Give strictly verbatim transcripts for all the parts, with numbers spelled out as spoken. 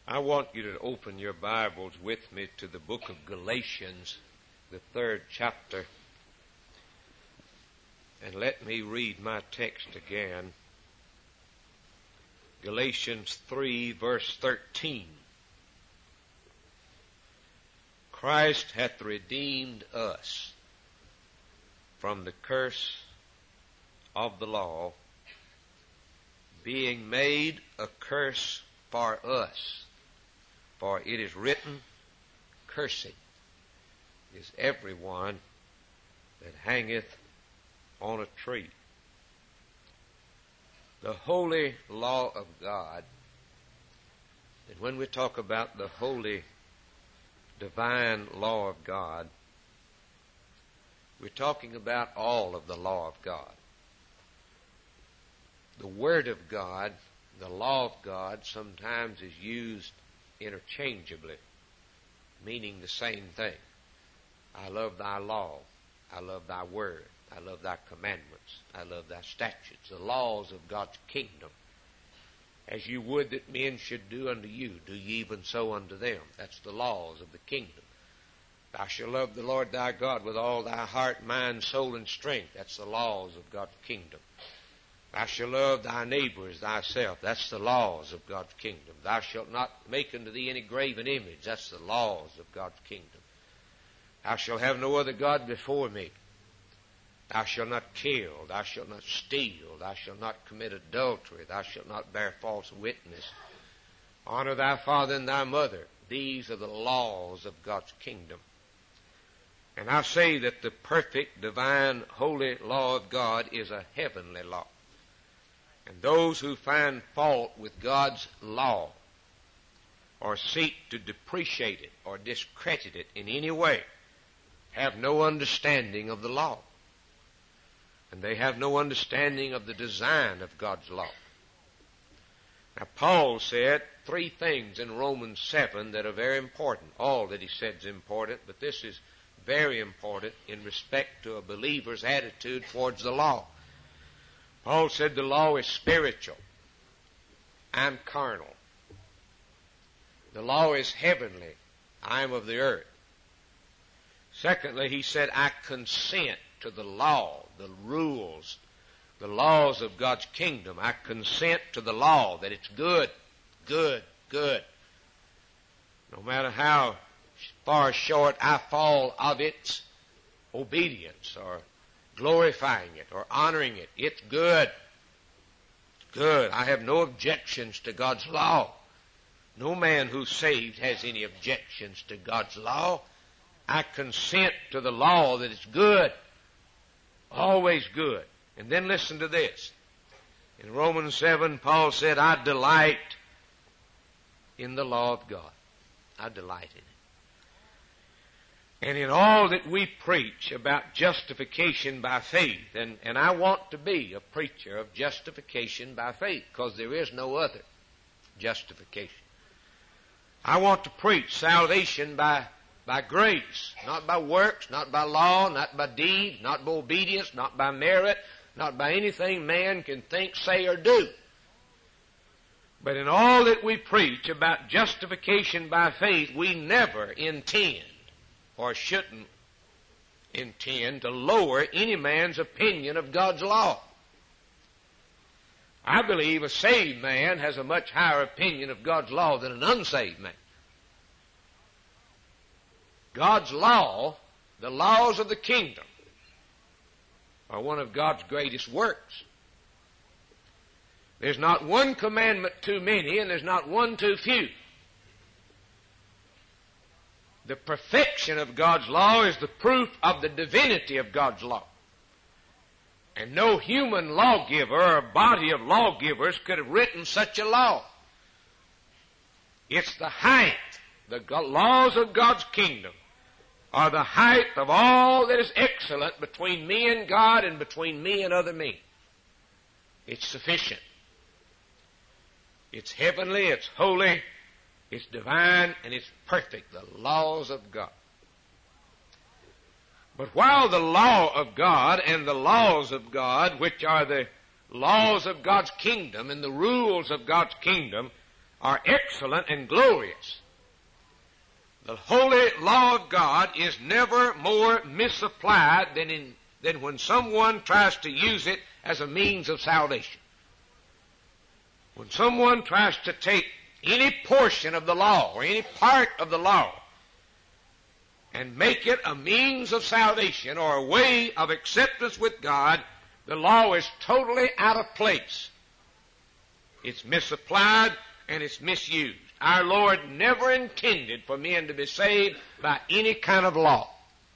I want you to open your Bibles with me to the book of Galatians, the third chapter. And let me read my text again. Galatians three, verse thirteen. Christ hath redeemed us from the curse of the law, being made a curse for us. For it is written, Cursed is everyone that hangeth on a tree. The holy law of God, and when we talk about the holy divine law of God, we're talking about all of the law of God. The Word of God, the law of God, sometimes is used interchangeably, meaning the same thing. I love thy law. I love thy word. I love thy commandments. I love thy statutes, the laws of God's kingdom. As you would that men should do unto you, do ye even so unto them. That's the laws of the kingdom. Thou shalt love the Lord thy God with all thy heart, mind, soul, and strength. That's the laws of God's kingdom. Thou shalt love thy neighbor as thyself. That's the laws of God's kingdom. Thou shalt not make unto thee any graven image. That's the laws of God's kingdom. Thou shalt have no other God before me. Thou shalt not kill. Thou shalt not steal. Thou shalt not commit adultery. Thou shalt not bear false witness. Honor thy father and thy mother. These are the laws of God's kingdom. And I say that the perfect, divine, holy law of God is a heavenly law. And those who find fault with God's law or seek to depreciate it or discredit it in any way have no understanding of the law. And they have no understanding of the design of God's law. Now, Paul said three things in Romans seven that are very important. All that he said is important, but this is very important in respect to a believer's attitude towards the law. Paul said the law is spiritual. I'm carnal. The law is heavenly. I am of the earth. Secondly, he said, I consent to the law, the rules, the laws of God's kingdom. I consent to the law, that it's good, good, good. No matter how far short I fall of its obedience or glorifying it or honoring it, it's good. Good. I have no objections to God's law. No man who's saved has any objections to God's law. I consent to the law that it's good. Always good. And then listen to this. In Romans seven, Paul said, I delight in the law of God. I delight in it. And in all that we preach about justification by faith, and, and I want to be a preacher of justification by faith, because there is no other justification. I want to preach salvation by, by grace, not by works, not by law, not by deeds, not by obedience, not by merit, not by anything man can think, say, or do. But in all that we preach about justification by faith, we never intend or shouldn't intend to lower any man's opinion of God's law. I believe a saved man has a much higher opinion of God's law than an unsaved man. God's law, the laws of the kingdom, are one of God's greatest works. There's not one commandment too many, and there's not one too few. The perfection of God's law is the proof of the divinity of God's law. And no human lawgiver or body of lawgivers could have written such a law. It's the height. The laws of God's kingdom are the height of all that is excellent between me and God and between me and other men. It's sufficient. It's heavenly, it's holy, it's divine, and it's perfect, the laws of God. But while the law of God and the laws of God, which are the laws of God's kingdom and the rules of God's kingdom, are excellent and glorious. The holy law of God is never more misapplied than, in, than when someone tries to use it as a means of salvation. When someone tries to take any portion of the law or any part of the law and make it a means of salvation or a way of acceptance with God, the law is totally out of place. It's misapplied and it's misused. Our Lord never intended for men to be saved by any kind of law.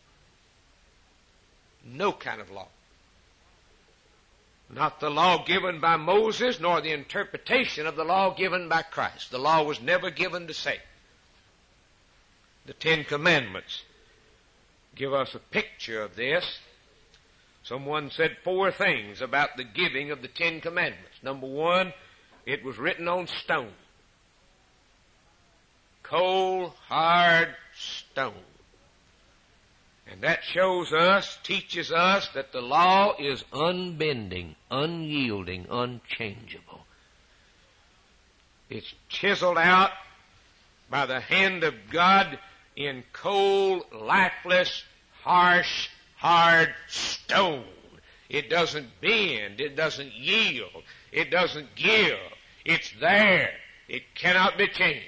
No kind of law. Not the law given by Moses, nor the interpretation of the law given by Christ. The law was never given to save. The Ten Commandments give us a picture of this. Someone said four things about the giving of the Ten Commandments. Number one, it was written on stone. Cold, hard stone. And that shows us, teaches us that the law is unbending, unyielding, unchangeable. It's chiseled out by the hand of God in cold, lifeless, harsh, hard stone. It doesn't bend. It doesn't yield. It doesn't give. It's there. It cannot be changed.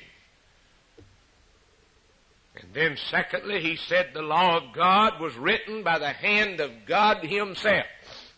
And then secondly, he said the law of God was written by the hand of God himself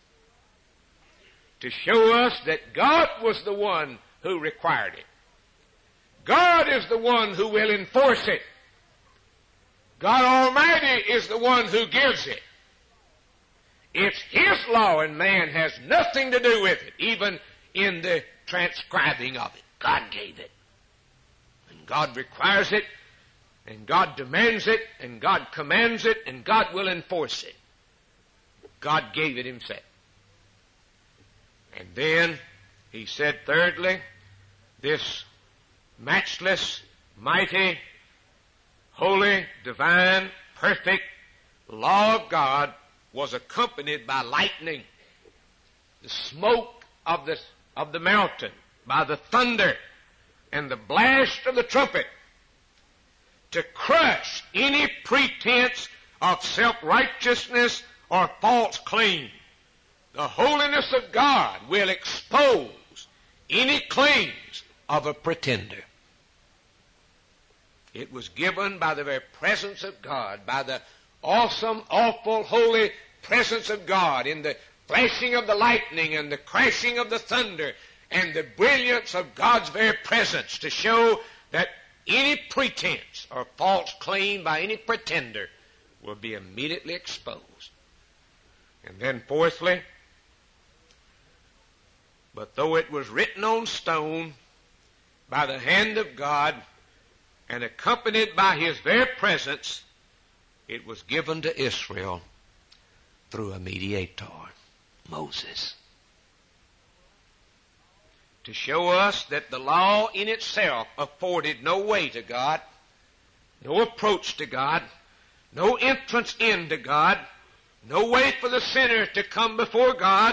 to show us that God was the one who required it. God is the one who will enforce it. God Almighty is the one who gives it. It's His law, and man has nothing to do with it, even in the transcribing of it. God gave it. And God requires it, and God demands it, and God commands it, and God will enforce it. God gave it Himself. And then He said, thirdly, this matchless, mighty, holy, divine, perfect law of God was accompanied by lightning, the smoke of the, of the mountain, by the thunder, and the blast of the trumpet, to crush any pretense of self-righteousness or false claim. The holiness of God will expose any claims of a pretender. It was given by the very presence of God, by the awesome, awful, holy presence of God, in the flashing of the lightning and the crashing of the thunder and the brilliance of God's very presence, to show that any pretense or false claim by any pretender will be immediately exposed. And then fourthly, but though it was written on stone by the hand of God and accompanied by His very presence, it was given to Israel through a mediator, Moses, to show us that the law in itself afforded no way to God, no approach to God, no entrance into God, no way for the sinner to come before God,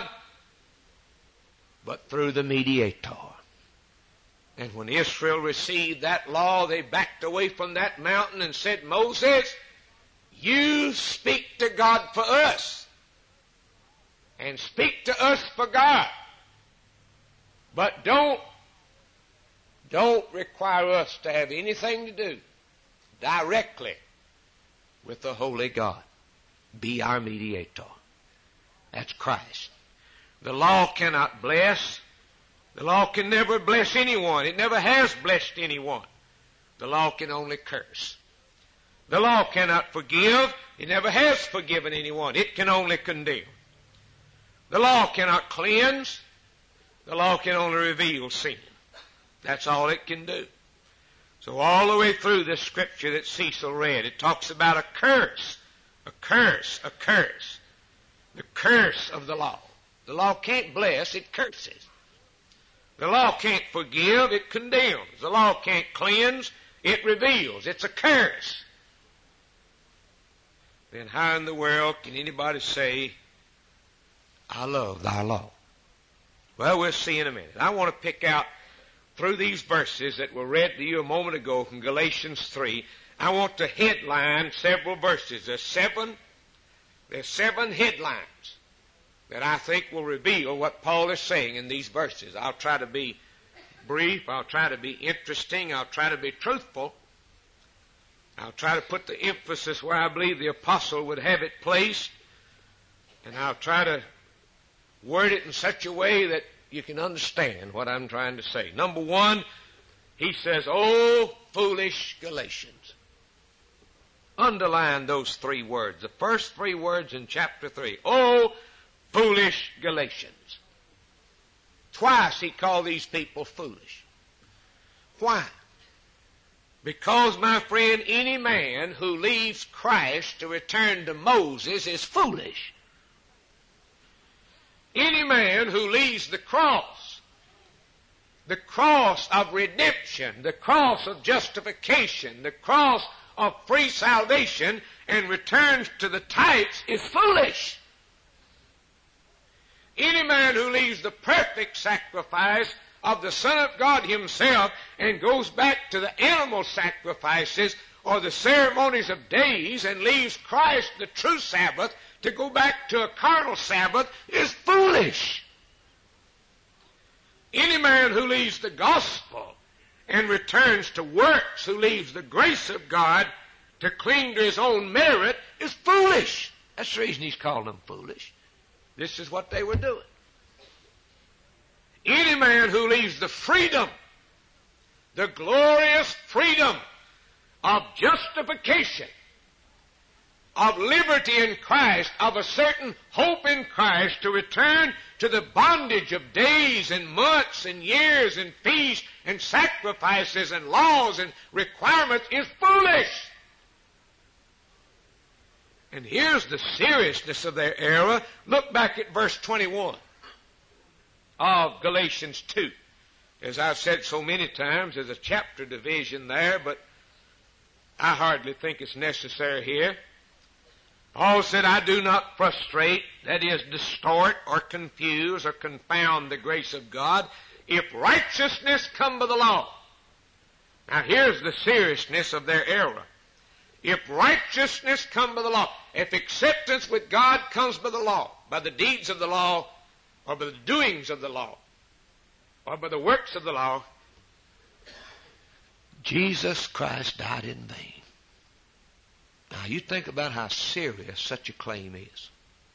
but through the mediator. And when Israel received that law, they backed away from that mountain and said, Moses, you speak to God for us, and speak to us for God. But don't, don't require us to have anything to do directly with the holy God. Be our mediator. That's Christ. The law cannot bless. The law can never bless anyone. It never has blessed anyone. The law can only curse. The law cannot forgive. It never has forgiven anyone. It can only condemn. The law cannot cleanse. The law can only reveal sin. That's all it can do. So all the way through this scripture that Cecil read, it talks about a curse, a curse, a curse. The curse of the law. The law can't bless, it curses. The law can't forgive, it condemns. The law can't cleanse, it reveals. It's a curse. Then how in the world can anybody say, I love thy law? Well, we'll see in a minute. I want to pick out through these verses that were read to you a moment ago from Galatians three, I want to headline several verses. There's seven, there's seven headlines that I think will reveal what Paul is saying in these verses. I'll try to be brief. I'll try to be interesting. I'll try to be truthful. I'll try to put the emphasis where I believe the apostle would have it placed. And I'll try to word it in such a way that you can understand what I'm trying to say. Number one, he says, "Oh, foolish Galatians." Underline those three words. The first three words in chapter three. "Oh, foolish Galatians." Twice he called these people foolish. Why? Because, my friend, any man who leaves Christ to return to Moses is foolish. Any man who leaves the cross, the cross of redemption, the cross of justification, the cross of free salvation, and returns to the types is foolish. Any man who leaves the perfect sacrifice of the Son of God himself and goes back to the animal sacrifices or the ceremonies of days and leaves Christ, the true Sabbath, to go back to a carnal Sabbath is foolish. Any man who leaves the gospel and returns to works, who leaves the grace of God to cling to his own merit, is foolish. That's the reason he's calling them foolish. This is what they were doing. Any man who leaves the freedom, the glorious freedom of justification, of liberty in Christ, of a certain hope in Christ, to return to the bondage of days and months and years and feasts and sacrifices and laws and requirements is foolish. And here's the seriousness of their error. Look back at verse twenty-one of Galatians two. As I've said so many times, there's a chapter division there, but I hardly think it's necessary here. Paul said, "I do not frustrate," that is, distort or confuse or confound the grace of God, "if righteousness come by the law." Now here's the seriousness of their error. If righteousness come by the law, if acceptance with God comes by the law, by the deeds of the law, or by the doings of the law, or by the works of the law, Jesus Christ died in vain. Now you think about how serious such a claim is.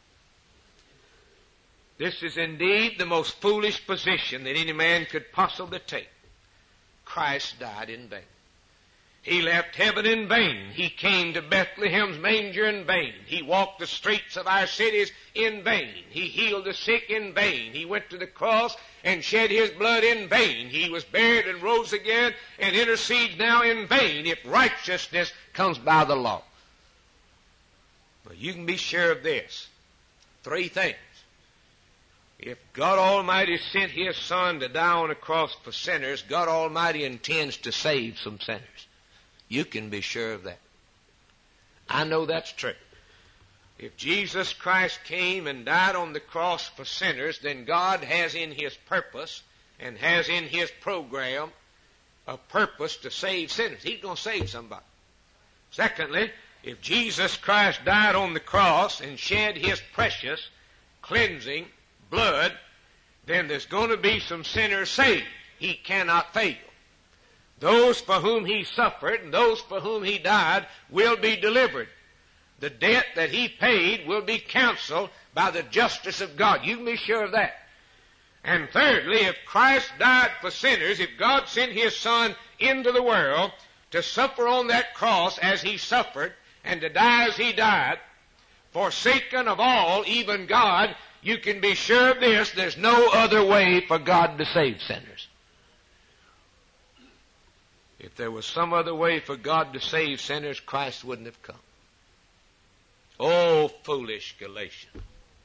This is indeed the most foolish position that any man could possibly take. Christ died in vain. He left heaven in vain. He came to Bethlehem's manger in vain. He walked the streets of our cities in vain. He healed the sick in vain. He went to the cross and shed his blood in vain. He was buried and rose again and intercedes now in vain if righteousness comes by the law. But you can be sure of this. Three things. If God Almighty sent His Son to die on a cross for sinners, God Almighty intends to save some sinners. You can be sure of that. I know that's true. If Jesus Christ came and died on the cross for sinners, then God has in His purpose and has in His program a purpose to save sinners. He's going to save somebody. Secondly, if Jesus Christ died on the cross and shed His precious, cleansing blood, then there's going to be some sinners saved. He cannot fail. Those for whom He suffered and those for whom He died will be delivered. The debt that He paid will be canceled by the justice of God. You can be sure of that. And thirdly, if Christ died for sinners, if God sent His Son into the world to suffer on that cross as He suffered and to die as He died, forsaken of all, even God, you can be sure of this, there's no other way for God to save sinners. If there was some other way for God to save sinners, Christ wouldn't have come. Oh, foolish Galatians.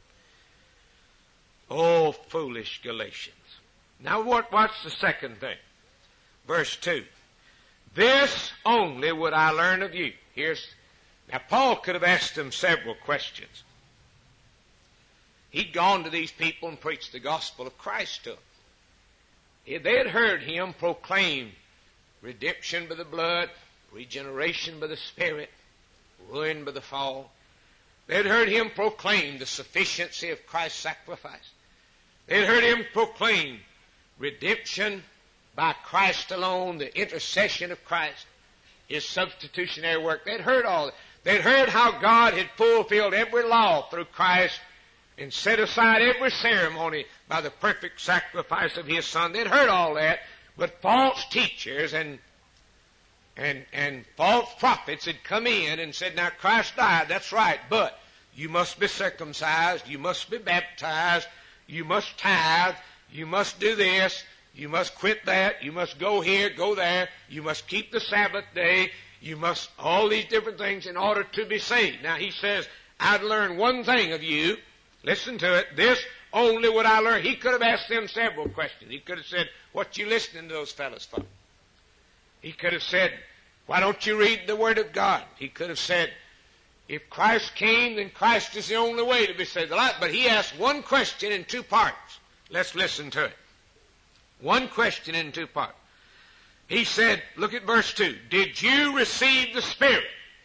Oh, foolish Galatians. Now what, what's the second thing? Verse two. This only would I learn of you. Here's, now Paul could have asked them several questions. He'd gone to these people and preached the gospel of Christ to them. They had heard him proclaim redemption by the blood, regeneration by the Spirit, ruin by the fall. They had heard him proclaim the sufficiency of Christ's sacrifice. They had heard him proclaim redemption by Christ alone, the intercession of Christ, his substitutionary work. They'd heard all that. They'd heard how God had fulfilled every law through Christ and set aside every ceremony by the perfect sacrifice of his Son. They'd heard all that, but false teachers and and and false prophets had come in and said, now Christ died, that's right, but you must be circumcised, you must be baptized, you must tithe, you must do this, you must quit that, you must go here, go there, you must keep the Sabbath day, you must, all these different things in order to be saved. Now he says, I'd learn one thing of you. Listen to it. This only would I learn. He could have asked them several questions. He could have said, what you listening to those fellows for? He could have said, why don't you read the Word of God? He could have said, if Christ came, then Christ is the only way to be saved. But he asked one question in two parts. Let's listen to it. One question in two parts. He said, look at verse two. Did you receive the Spirit?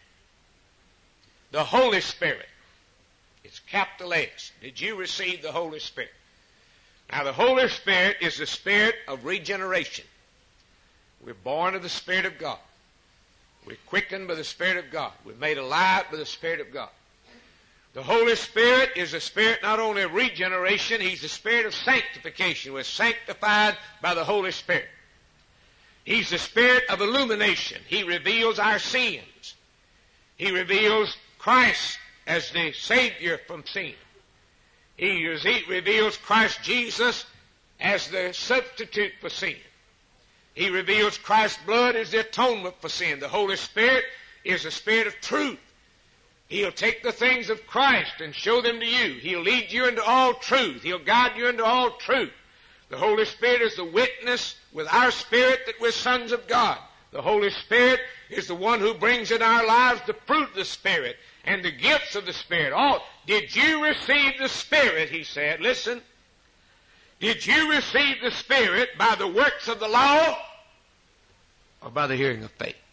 The Holy Spirit. It's capital S. Did you receive the Holy Spirit? Now the Holy Spirit is the Spirit of regeneration. We're born of the Spirit of God. We're quickened by the Spirit of God. We're made alive by the Spirit of God. The Holy Spirit is the Spirit not only of regeneration, He's the Spirit of sanctification. We're sanctified by the Holy Spirit. He's the Spirit of illumination. He reveals our sins. He reveals Christ as the Savior from sin. He reveals Christ Jesus as the substitute for sin. He reveals Christ's blood as the atonement for sin. The Holy Spirit is the Spirit of truth. He'll take the things of Christ and show them to you. He'll lead you into all truth. He'll guide you into all truth. The Holy Spirit is the witness with our spirit that we're sons of God. The Holy Spirit is the one who brings in our lives the fruit of the Spirit and the gifts of the Spirit. Oh, did you receive the Spirit, he said. Listen. Did you receive the Spirit by the works of the law or by the hearing of faith?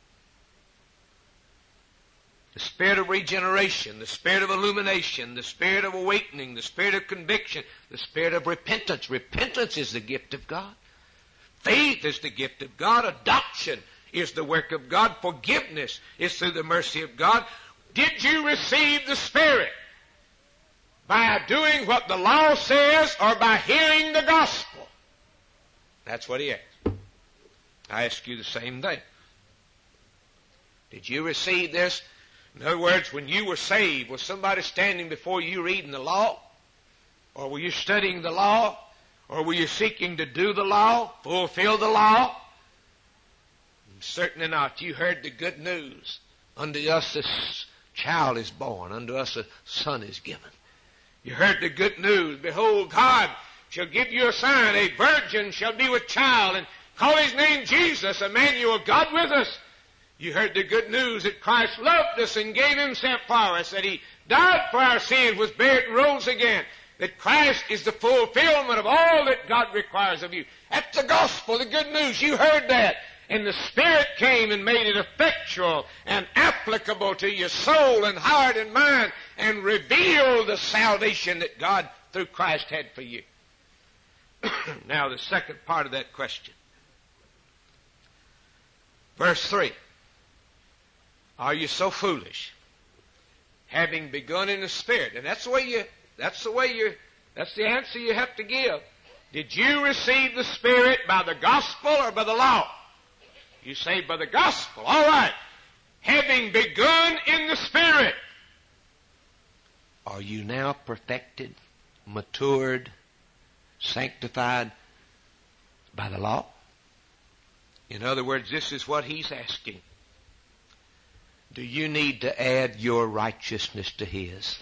The Spirit of regeneration, the Spirit of illumination, the Spirit of awakening, the Spirit of conviction, the Spirit of repentance. Repentance is the gift of God. Faith is the gift of God. Adoption is the work of God. Forgiveness is through the mercy of God. Did you receive the Spirit by doing what the law says or by hearing the gospel? That's what he asked. I ask you the same thing. Did you receive this? In other words, when you were saved, was somebody standing before you reading the law? Or were you studying the law? Or were you seeking to do the law, fulfill the law? Certainly not. You heard the good news. Unto us a child is born. Unto us a son is given. You heard the good news. Behold, God shall give you a sign. A virgin shall be with child and call his name Jesus, Emmanuel, God with us. You heard the good news that Christ loved us and gave himself for us, that he died for our sins, was buried and rose again, that Christ is the fulfillment of all that God requires of you. That's the gospel, the good news. You heard that. And the Spirit came and made it effectual and applicable to your soul and heart and mind and revealed the salvation that God through Christ had for you. Now the second part of that question. Verse three. Are you so foolish? Having begun in the Spirit. And that's the way you, that's the way you, that's the answer you have to give. Did you receive the Spirit by the gospel or by the law? You say by the gospel. All right. Having begun in the Spirit. Are you now perfected, matured, sanctified by the law? In other words, this is what he's asking. Do you need to add your righteousness to his?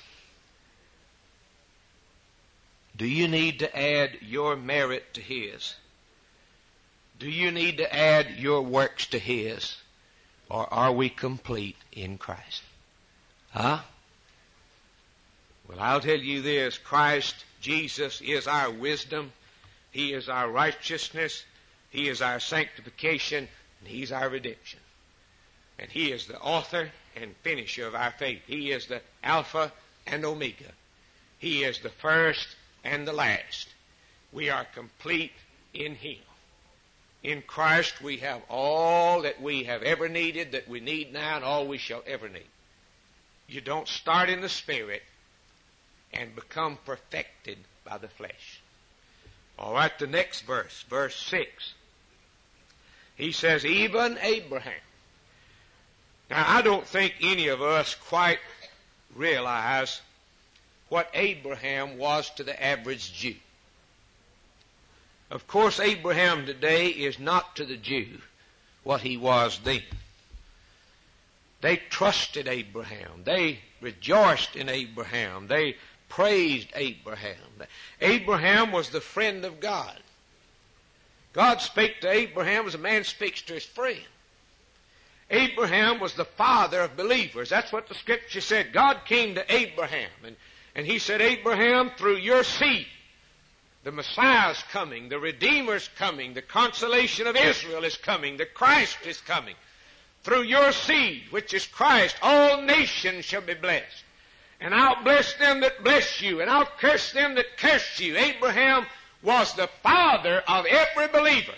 Do you need to add your merit to his? Do you need to add your works to his? Or are we complete in Christ? Huh? Well, I'll tell you this. Christ Jesus is our wisdom. He is our righteousness. He is our sanctification. And He's our redemption. And He is the author and finisher of our faith. He is the Alpha and Omega. He is the first and the last. We are complete in Him. In Christ we have all that we have ever needed, that we need now, and all we shall ever need. You don't start in the Spirit and become perfected by the flesh. All right, the next verse, verse six. He says, even Abraham. Now, I don't think any of us quite realize what Abraham was to the average Jew. Of course, Abraham today is not to the Jew what he was then. They trusted Abraham. They rejoiced in Abraham. They praised Abraham. Abraham was the friend of God. God spake to Abraham as a man speaks to his friend. Abraham was the father of believers. That's what the Scripture said. God came to Abraham, and, and He said, Abraham, through your seed, the Messiah's coming, the Redeemer's coming, the consolation of Israel is coming, the Christ is coming. Through your seed, which is Christ, all nations shall be blessed. And I'll bless them that bless you, and I'll curse them that curse you. Abraham was the father of every believer.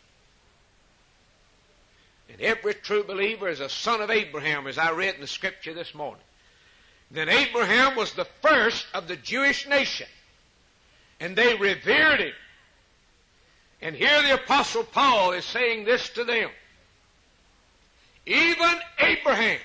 And every true believer is a son of Abraham, as I read in the Scripture this morning. Then Abraham was the first of the Jewish nation. And they revered him. And here the Apostle Paul is saying this to them. Even Abraham,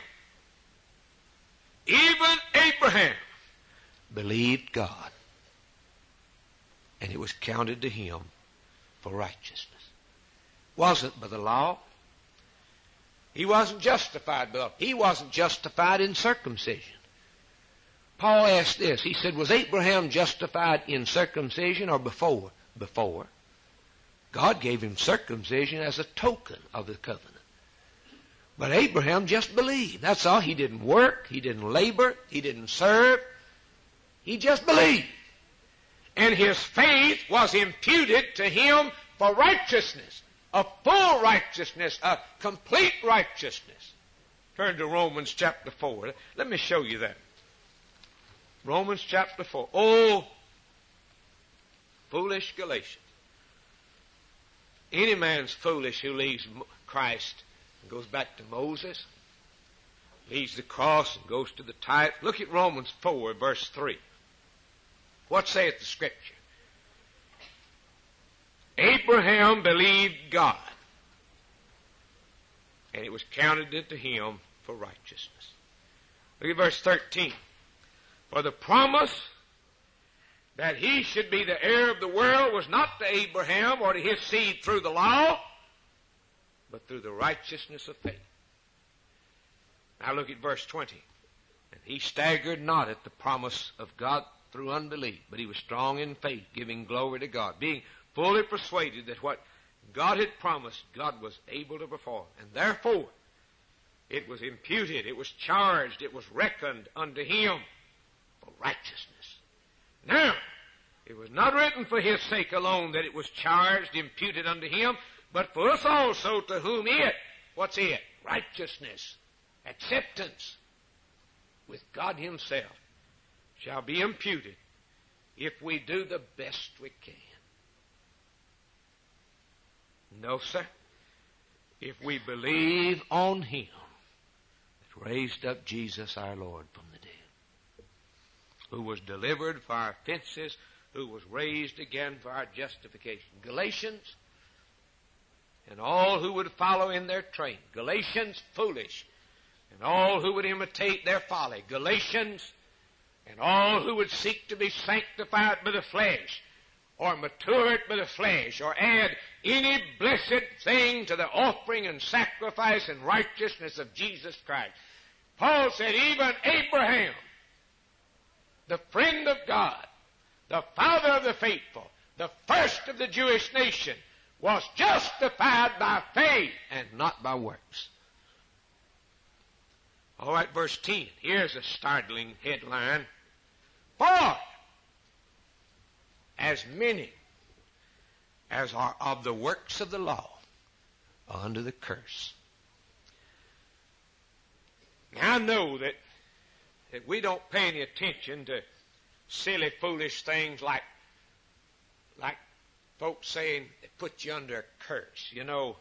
even Abraham believed God, and it was counted to him for righteousness. Wasn't by the law. He wasn't justified by the law. He wasn't justified in circumcision. Paul asked this. He said, was Abraham justified in circumcision or before? Before. God gave him circumcision as a token of the covenant. But Abraham just believed. That's all. He didn't work. He didn't labor. He didn't serve. He just believed. And his faith was imputed to him for righteousness. A full righteousness. A complete righteousness. Turn to Romans chapter four. Let me show you that. Romans chapter four. Oh, foolish Galatians. Any man's foolish who leaves Christ and goes back to Moses, leaves the cross and goes to the tithe. Look at Romans four, verse three. What saith the Scripture? Abraham believed God, and it was counted unto him for righteousness. Look at verse thirteen. For the promise that he should be the heir of the world was not to Abraham or to his seed through the law, but through the righteousness of faith. Now look at verse twenty. And he staggered not at the promise of God through unbelief, but he was strong in faith, giving glory to God, being fully persuaded that what God had promised, God was able to perform. And therefore, it was imputed, it was charged, it was reckoned unto him for righteousness. Now, it was not written for his sake alone that it was charged, imputed unto him, but for us also, to whom it, what's it? Righteousness, acceptance with God himself shall be imputed if we do the best we can. No, sir. If we believe on him that raised up Jesus our Lord from the dead, who was delivered for our offenses, who was raised again for our justification. Galatians, and all who would follow in their train. Galatians, foolish, and all who would imitate their folly. Galatians, and all who would seek to be sanctified by the flesh, or matured by the flesh, or add any blessed thing to the offering and sacrifice and righteousness of Jesus Christ. Paul said, even Abraham, the friend of God, the father of the faithful, the first of the Jewish nation, was justified by faith and not by works. All right, verse ten. Here's a startling headline. For as many as are of the works of the law are under the curse. Now I know that, that we don't pay any attention to silly, foolish things like, like folks saying it puts you under a curse. You know,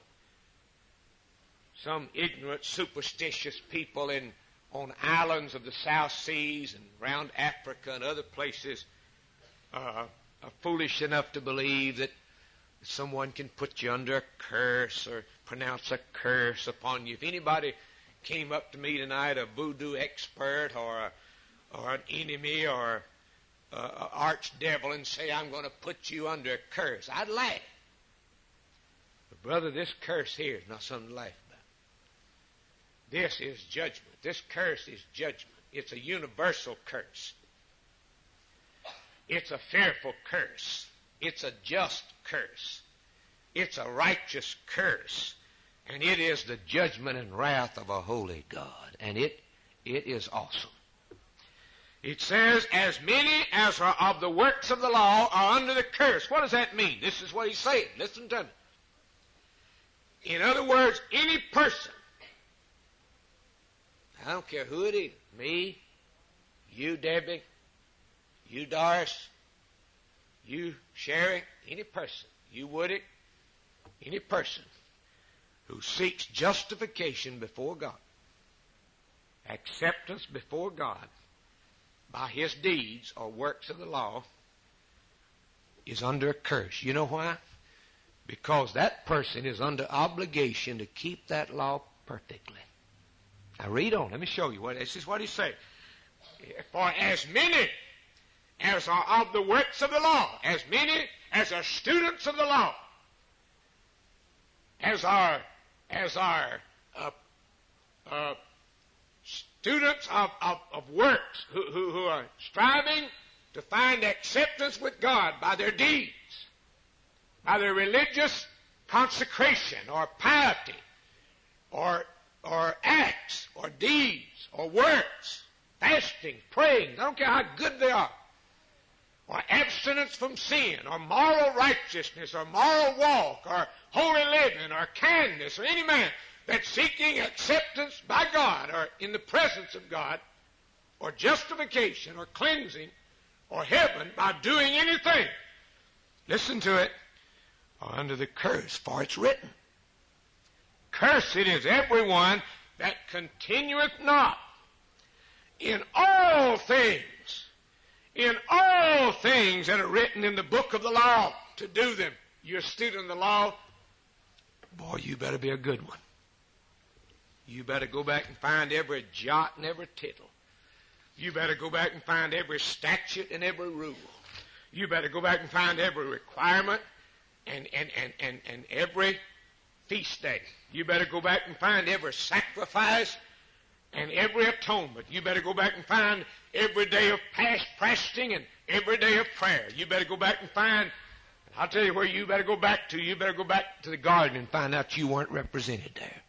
some ignorant, superstitious people in on islands of the South Seas and around Africa and other places uh, are foolish enough to believe that someone can put you under a curse or pronounce a curse upon you. If anybody came up to me tonight, a voodoo expert or a, or an enemy or an archdevil, and say, I'm going to put you under a curse, I'd laugh. But brother, this curse here is not something to laugh about. This is judgment. This curse is judgment. It's a universal curse. It's a fearful curse. It's a just curse. It's a righteous curse. And it is the judgment and wrath of a holy God. And it, it is awesome. It says, as many as are of the works of the law are under the curse. What does that mean? This is what he's saying. Listen to me. In other words, any person, I don't care who it is, me, you, Debbie, you, Doris, you, Sherry, any person, you, Woody, any person who seeks justification before God, acceptance before God by his deeds or works of the law, is under a curse. You know why? Because that person is under obligation to keep that law perfectly. Now read on. Let me show you what this is what he said. For as many as are of the works of the law, as many as are students of the law, as are as are uh, uh, students of, of, of works who, who, who are striving to find acceptance with God by their deeds, by their religious consecration or piety or or acts, or deeds, or works, fasting, praying, I don't care how good they are, or abstinence from sin, or moral righteousness, or moral walk, or holy living, or kindness, or any man that's seeking acceptance by God, or in the presence of God, or justification, or cleansing, or heaven by doing anything, listen to it, are under the curse, for it's written, cursed is everyone that continueth not in all things, in all things that are written in the book of the law to do them. You're a student of the law, boy, you better be a good one. You better go back and find every jot and every tittle. You better go back and find every statute and every rule. You better go back and find every requirement and, and, and, and, and every feast day. You better go back and find every sacrifice and every atonement. You better go back and find every day of past fasting and every day of prayer. You better go back and find, I'll tell you where you better go back to. You better go back to the garden and find out you weren't represented there.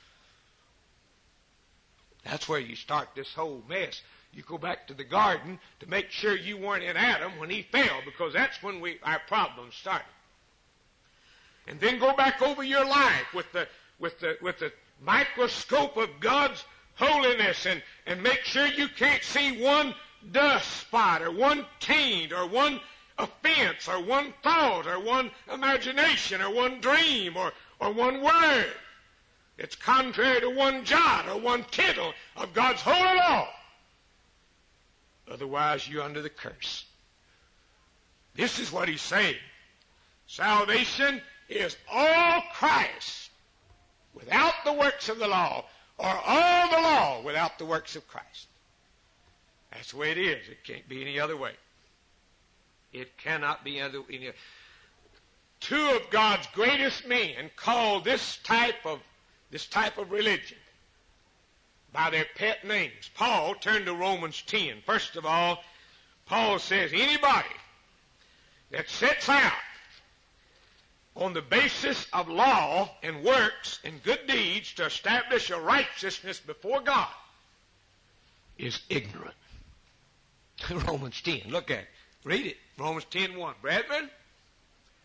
That's where you start this whole mess. You go back to the garden to make sure you weren't in Adam when he fell, because that's when we our problems started. And then go back over your life with the with the with the microscope of God's holiness and, and make sure you can't see one dust spot or one taint or one offense or one thought or one imagination or one dream or, or one word. It's contrary to one jot or one tittle of God's holy law. Otherwise, you're under the curse. This is what he's saying. Salvation is all Christ without the works of the law, or all the law without the works of Christ. That's the way it is. It can't be any other way. It cannot be other, any other. Two of God's greatest men call this type of this type of religion by their pet names. Paul turned to Romans ten. First of all, Paul says anybody that sets out on the basis of law and works and good deeds to establish a righteousness before God is ignorant. Romans ten, look at it. Read it. Romans ten one. Brethren,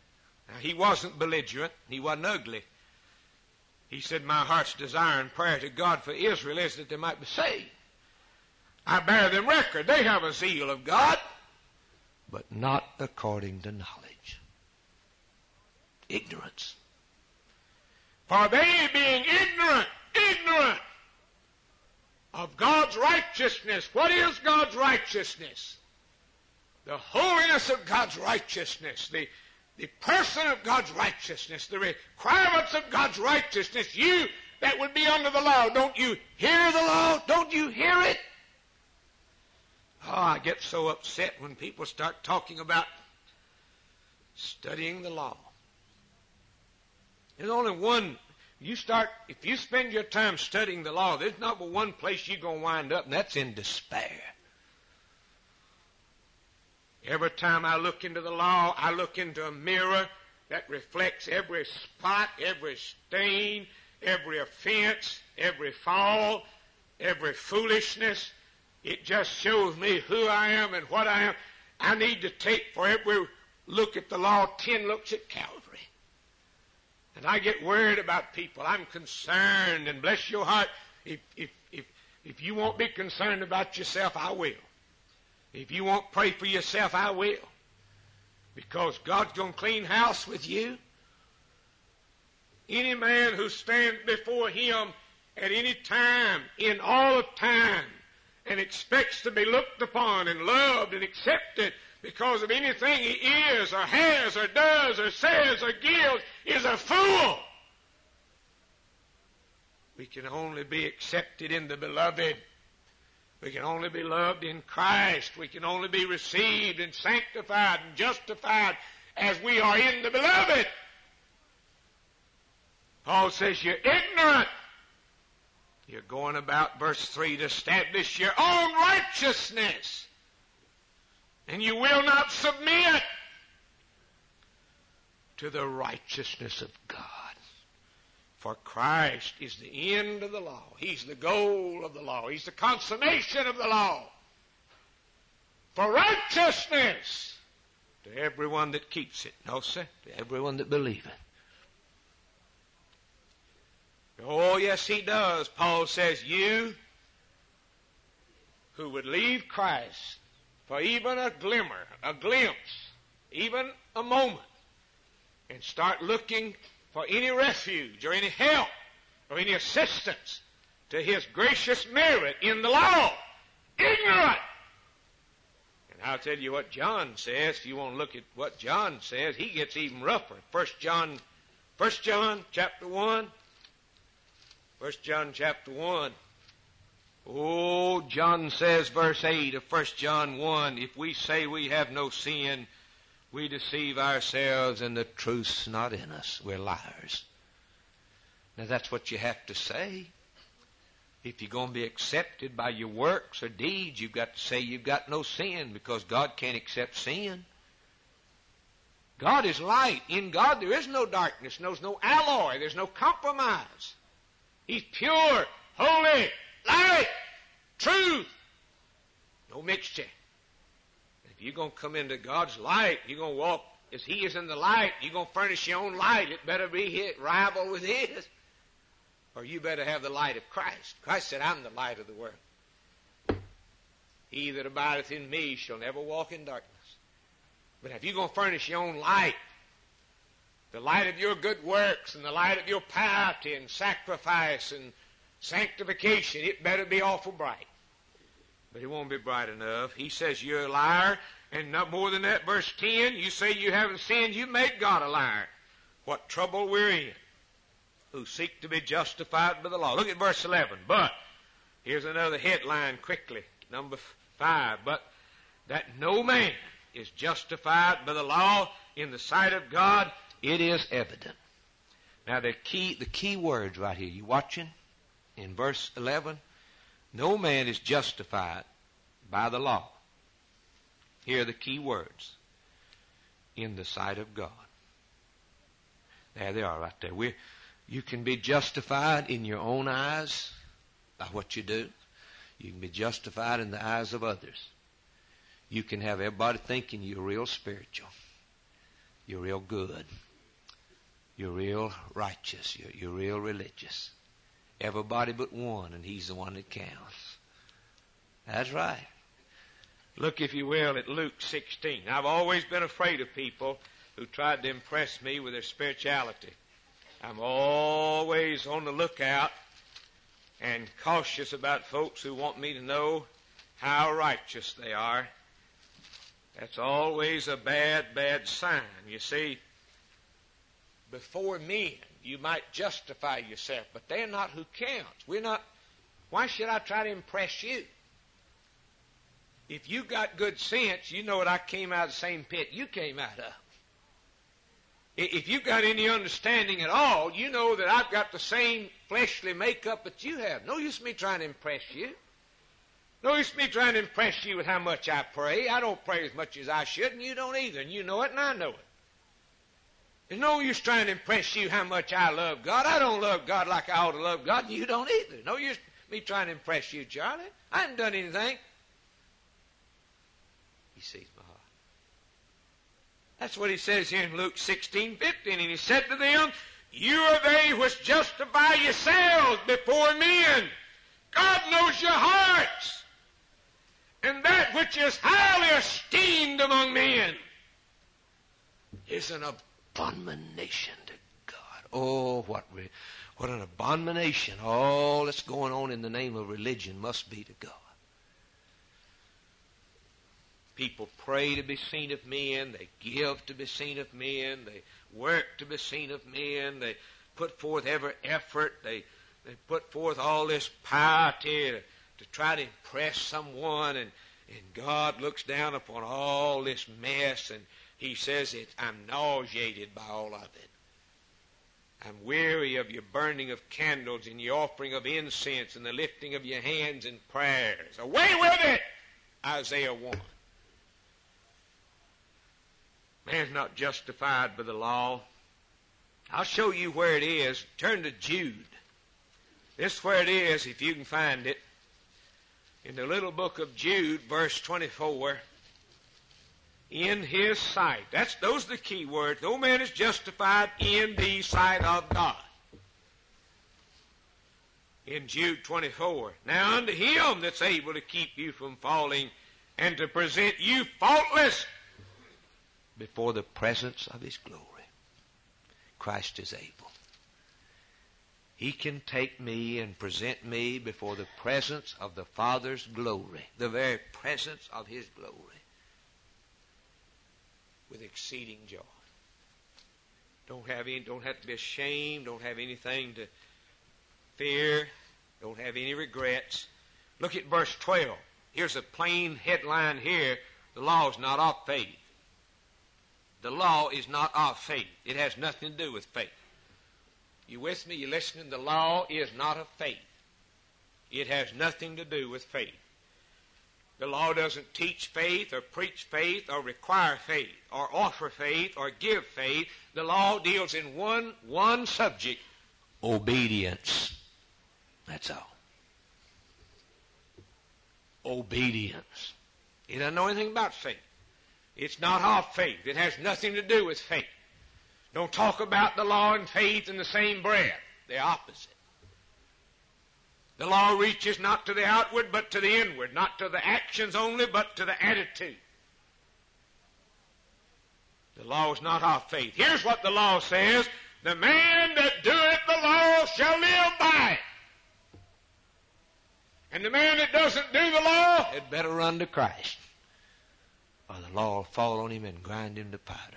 Now, he wasn't belligerent. He wasn't ugly. He said, my heart's desire and prayer to God for Israel is that they might be saved. I bear them record. They have a zeal of God, but not according to knowledge. Ignorance. For they being ignorant, ignorant of God's righteousness. What is God's righteousness? The holiness of God's righteousness. The, the person of God's righteousness. The requirements of God's righteousness. You that would be under the law, don't you hear the law? Don't you hear it? Oh, I get so upset when people start talking about studying the law. There's only one. You start, if you spend your time studying the law, there's not but one place you're going to wind up, and that's in despair. Every time I look into the law, I look into a mirror that reflects every spot, every stain, every offense, every fall, every foolishness. It just shows me who I am and what I am. I need to take, for every look at the law, ten looks at Calvary. And I get worried about people. I'm concerned, and bless your heart, if, if, if, if you won't be concerned about yourself, I will. If you won't pray for yourself, I will. Because God's going to clean house with you. Any man who stands before Him at any time, in all of time, and expects to be looked upon and loved and accepted because of anything he is or has or does or says or gives is a fool. We can only be accepted in the beloved. We can only be loved in Christ. We can only be received and sanctified and justified as we are in the beloved. Paul says you're ignorant. You're going about, verse three, to establish your own righteousness. And you will not submit to the righteousness of God. For Christ is the end of the law. He's the goal of the law. He's the consummation of the law. For righteousness to everyone that keeps it. No, sir, to everyone that believeth. Oh, yes, he does. Paul says, you who would leave Christ for even a glimmer, a glimpse, even a moment, and start looking for any refuge or any help or any assistance to His gracious merit in the law. Ignorant! And I'll tell you what John says. If you want to look at what John says, he gets even rougher. First John, First John chapter one. First John chapter one. Oh, John says, verse eight of First John one, if we say we have no sin, we deceive ourselves and the truth's not in us. We're liars. Now that's what you have to say. If you're going to be accepted by your works or deeds, you've got to say you've got no sin, because God can't accept sin. God is light. In God there is no darkness. There's no alloy. There's no compromise. He's pure, holy, light, truth. No mixture. If you're going to come into God's light, you're going to walk as He is in the light. You're going to furnish your own light. It better be his, rival with His. Or you better have the light of Christ. Christ said, I'm the light of the world. He that abideth in me shall never walk in darkness. But if you're going to furnish your own light, the light of your good works and the light of your piety and sacrifice and sanctification, it better be awful bright. But it won't be bright enough. He says you're a liar, and not more than that, verse ten, you say you haven't sinned, you make God a liar. What trouble we're in, who seek to be justified by the law. Look at verse eleven. But, here's another headline quickly, number five. But that no man is justified by the law in the sight of God, it is evident. Now the key, the key words right here, you watching? In verse eleven, no man is justified by the law. Here are the key words. In the sight of God. There they are right there. We're, you can be justified in your own eyes by what you do. You can be justified in the eyes of others. You can have everybody thinking you're real spiritual. You're real good. you're real righteous. You're, you're real religious. Everybody but one, and he's the one that counts. That's right. Look, if you will, at Luke sixteen. I've always been afraid of people who tried to impress me with their spirituality. I'm always on the lookout and cautious about folks who want me to know how righteous they are. That's always a bad, bad sign. You see, before men, you might justify yourself, but they're not who counts. We're not. Why should I try to impress you? If you got good sense, you know that I came out of the same pit you came out of. If you've got any understanding at all, you know that I've got the same fleshly makeup that you have. No use me trying to impress you. No use me trying to impress you with how much I pray. I don't pray as much as I should, and you don't either, and you know it, and I know it. There's no use trying to impress you how much I love God. I don't love God like I ought to love God, and you don't either. No use me trying to impress you, Charlie. I haven't done anything. He sees my heart. That's what he says here in Luke sixteen fifteen. And he said to them, you are they which justify yourselves before men. God knows your hearts. And that which is highly esteemed among men is an abomination to God. Oh, what, re- what an abomination all that's going on in the name of religion must be to God. People pray to be seen of men. They give to be seen of men. They work to be seen of men. They put forth every effort. They, they put forth all this piety to, to try to impress someone. And, and God looks down upon all this mess, and he says, it, I'm nauseated by all of it. I'm weary of your burning of candles and your offering of incense and the lifting of your hands in prayers. Away with it! Isaiah one. Man's not justified by the law. I'll show you where it is. Turn to Jude. This is where it is, if you can find it. In the little book of Jude, verse twenty-four. In his sight. That's, those are the key words. No man is justified in the sight of God. In Jude twenty-four. Now unto him that's able to keep you from falling and to present you faultless before the presence of his glory. Christ is able. He can take me and present me before the presence of the Father's glory, the very presence of his glory, with exceeding joy. Don't have any, don't have to be ashamed, don't have anything to fear, don't have any regrets. Look at verse twelve. Here's a plain headline here. The law is not of faith. The law is not of faith. It has nothing to do with faith. You with me? You listening? The law is not of faith. It has nothing to do with faith. The law doesn't teach faith or preach faith or require faith or offer faith or give faith. The law deals in one, one subject, obedience. That's all. Obedience. It doesn't know anything about faith. It's not of faith. It has nothing to do with faith. Don't talk about the law and faith in the same breath. They're opposite. The law reaches not to the outward, but to the inward. Not to the actions only, but to the attitude. The law is not of faith. Here's what the law says. The man that doeth the law shall live by it. And the man that doesn't do the law had better run to Christ, or the law will fall on him and grind him to powder.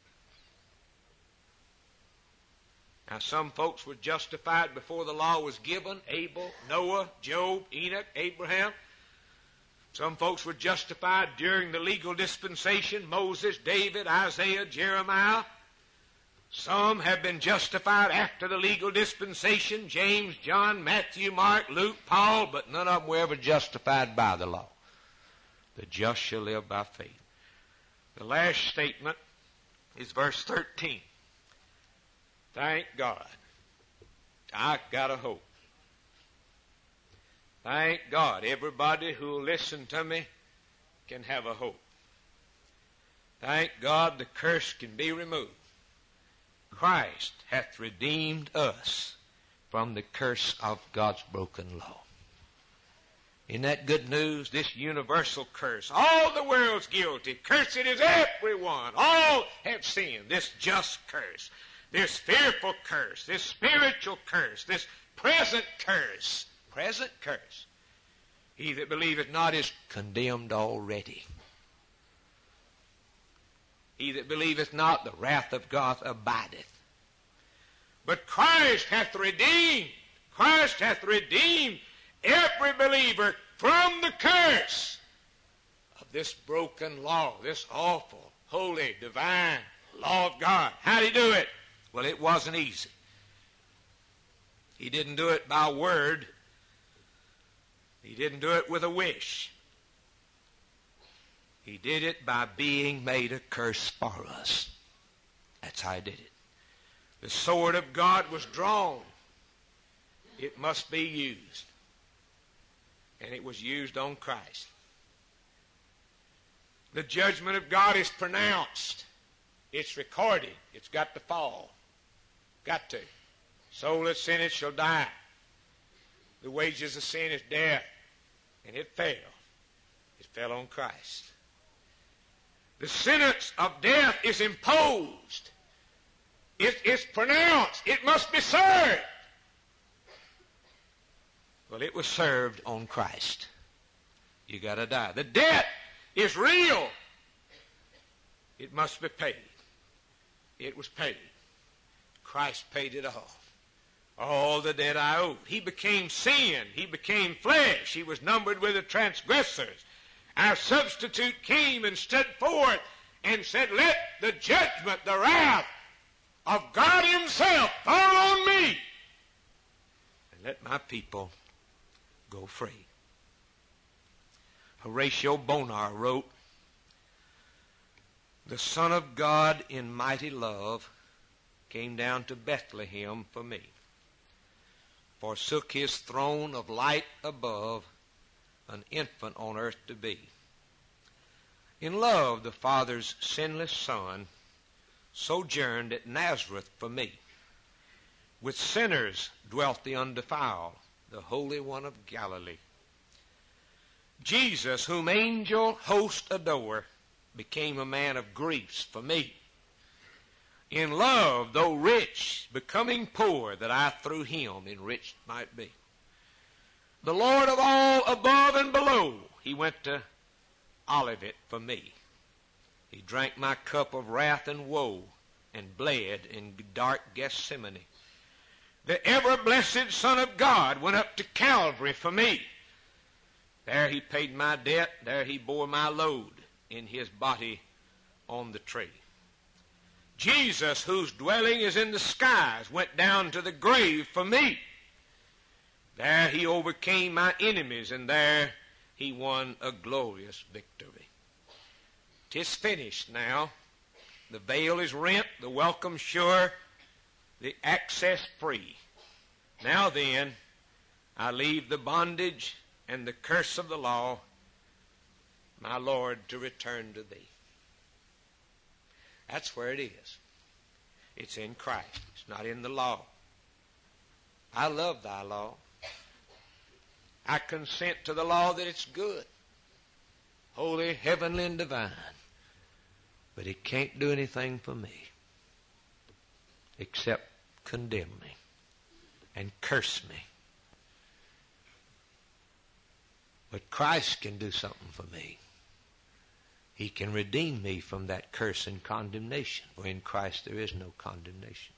Now, some folks were justified before the law was given. Abel, Noah, Job, Enoch, Abraham. Some folks were justified during the legal dispensation. Moses, David, Isaiah, Jeremiah. Some have been justified after the legal dispensation. James, John, Matthew, Mark, Luke, Paul. But none of them were ever justified by the law. The just shall live by faith. The last statement is verse thirteen. Thank God, I got a hope. Thank God, everybody who will listen to me can have a hope. Thank God the curse can be removed. Christ hath redeemed us from the curse of God's broken law. Isn't that good news? This universal curse. All the world's guilty. Cursed is everyone. All have sinned. This just curse. This fearful curse. This spiritual curse. This present curse. Present curse. He that believeth not is condemned already. He that believeth not, the wrath of God abideth. But Christ hath redeemed. Christ hath redeemed every believer from the curse of this broken law, this awful, holy, divine law of God. How did he do it? Well, it wasn't easy. He didn't do it by word. He didn't do it with a wish. He did it by being made a curse for us. That's how he did it. The sword of God was drawn. It must be used. And it was used on Christ. The judgment of God is pronounced. It's recorded. It's got to fall. Got to. Soul that sinneth shall die. The wages of sin is death. And it fell. It fell on Christ. The sentence of death is imposed. It, it's pronounced. It must be served. Well, it was served on Christ. You got to die. The debt is real. It must be paid. It was paid. Christ paid it all. All the debt I owed. He became sin. He became flesh. He was numbered with the transgressors. Our substitute came and stood forth and said, let the judgment, the wrath of God himself fall on me. And let my people go free. Horatio Bonar wrote, the Son of God in mighty love came down to Bethlehem for me, forsook his throne of light above, an infant on earth to be. In love the Father's sinless Son sojourned at Nazareth for me. With sinners dwelt the undefiled, the Holy One of Galilee. Jesus, whom angel host adore, became a man of griefs for me. In love, though rich, becoming poor, that I through him enriched might be. The Lord of all above and below, he went to Olivet for me. He drank my cup of wrath and woe and bled in dark Gethsemane. The ever-blessed Son of God went up to Calvary for me. There he paid my debt. There he bore my load in his body on the tree. Jesus, whose dwelling is in the skies, went down to the grave for me. There he overcame my enemies, and there he won a glorious victory. 'Tis finished now. The veil is rent, the welcome sure, the access free. Now then, I leave the bondage and the curse of the law, my Lord, to return to thee. That's where it is. It's in Christ. It's not in the law. I love thy law. I consent to the law that it's good, holy, heavenly, and divine. But it can't do anything for me except condemn me and curse me. But Christ can do something for me. He can redeem me from that curse and condemnation. For in Christ there is no condemnation.